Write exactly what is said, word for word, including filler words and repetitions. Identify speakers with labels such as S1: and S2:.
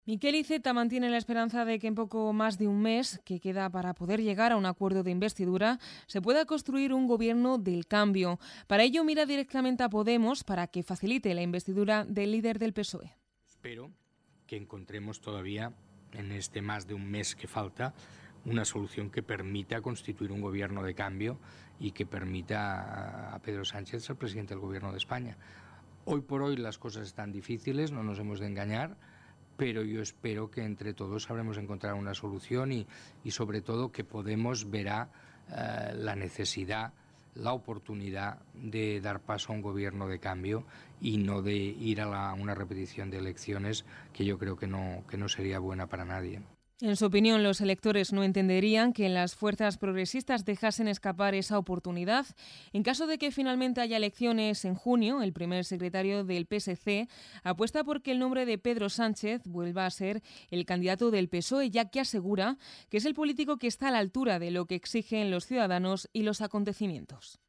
S1: Miquel Iceta mantiene la esperanza de que en poco más de un mes que queda para poder llegar a un acuerdo de investidura se pueda construir un gobierno del cambio. Para ello mira directamente a Podemos para que facilite la investidura del líder del P S O E.
S2: Espero que encontremos todavía en este más de un mes que falta una solución que permita constituir un gobierno de cambio y que permita a Pedro Sánchez ser presidente del gobierno de España. Hoy por hoy las cosas están difíciles, no nos hemos de engañar, pero yo espero que entre todos sabremos encontrar una solución y, y sobre todo que Podemos verá eh, la necesidad, la oportunidad de dar paso a un gobierno de cambio y no de ir a la, una repetición de elecciones que yo creo que no, que no sería buena para nadie.
S1: En su opinión, los electores no entenderían que las fuerzas progresistas dejasen escapar esa oportunidad. En caso de que finalmente haya elecciones en junio, el primer secretario del P S C apuesta por que el nombre de Pedro Sánchez vuelva a ser el candidato del P S O E, ya que asegura que es el político que está a la altura de lo que exigen los ciudadanos y los acontecimientos.